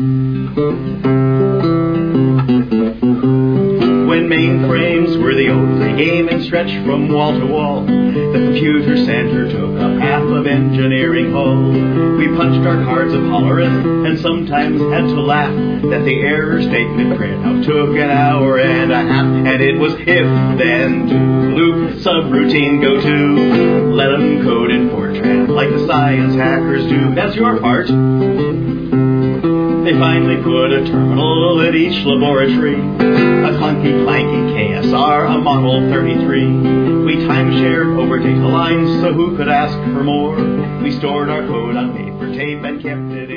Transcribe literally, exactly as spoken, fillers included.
When mainframes were the only game and stretched from wall to wall, the computer center took a path of engineering hull. We punched our cards of hollerin' and sometimes had to laugh that the error statement printout took an hour and a half, and it was if, then, do, loop, subroutine, go to. Let 'em code in Fortran like the science hackers do. That's your part. They finally put a terminal at each laboratory, a clunky, clanky K S R, a Model thirty-three. We time-shared over data lines, so who could ask for more? We stored our code on paper tape and kept it